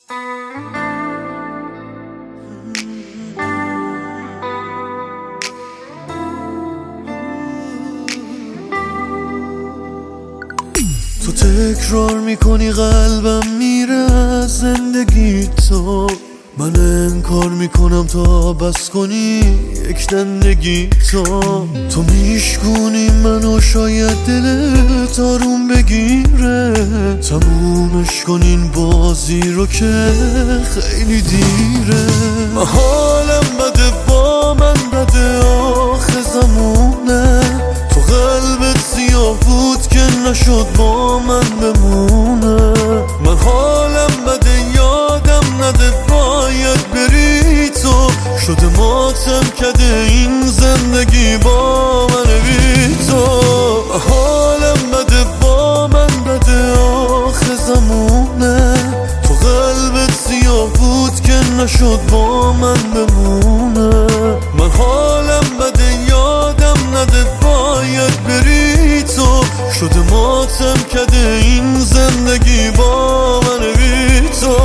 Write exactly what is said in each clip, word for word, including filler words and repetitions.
تو تکرار میکنی قلبم میره از زندگی تو، من انکار میکنم تا بس کنی یک دندگی تو. تو میشکونی منو شاید دلت آروم بگیره، تمومش کنین بازی رو که خیلی دیره. حالم بده با من بده آخه زمونه، تو قلبت سیاه بود که نشد با من بمونه. من حالم بده یادم نده باید بری تو، شده ماتم کده این زندگی با من بی تو. حالم بده با من بده آخه زمونه، تو قلبت سیاه بود که نشد با من بمونه. من حالم بده یادم نده باید بری تو، شده ماتم کده این زندگی با من بی تو.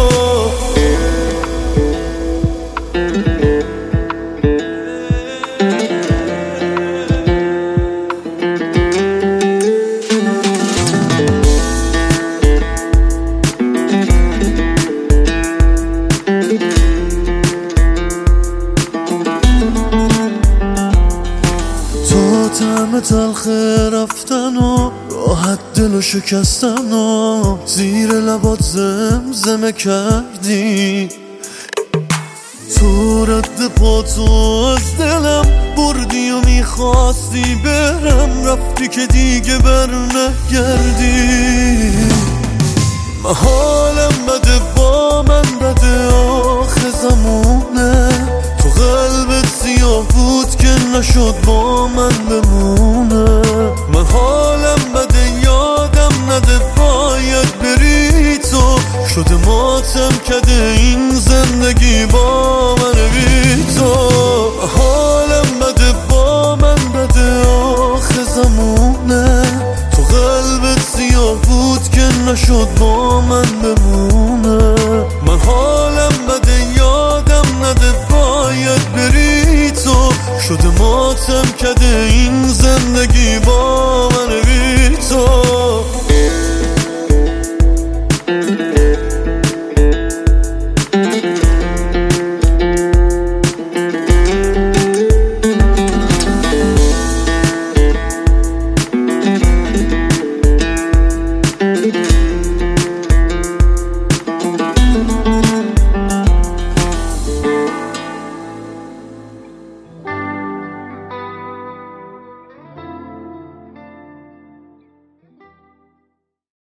طعم تلخ رفتن و راحت دل و شکستن و زیر لبات زمزمه کردی. تو رد پاتو از دلم بردی و میخواستی برم، رفتی که دیگه بر نگردی. من حالم بده با من بده آخه زمونه، تو قلبت سیاه بود که نشد با من بمونه. من حالم بده یادم نده باید بری تو، شده ماتم کده این زندگی با من بی تو. حالم بده با من بده آخه زمونه، تو قلبت سیاه بود که نشد با من